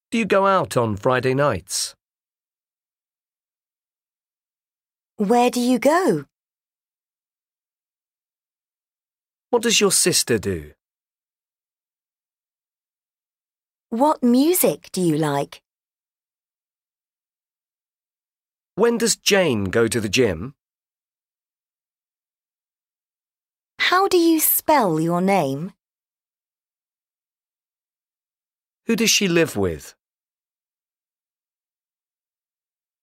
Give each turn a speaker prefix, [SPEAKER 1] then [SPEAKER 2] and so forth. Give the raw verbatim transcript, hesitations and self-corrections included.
[SPEAKER 1] Do you go out on Friday nights?
[SPEAKER 2] Where do you go?
[SPEAKER 1] What does your sister do?
[SPEAKER 2] What music do you like?
[SPEAKER 1] When does Jane go to the gym?
[SPEAKER 2] How do you spell your name?
[SPEAKER 1] Who does she live with?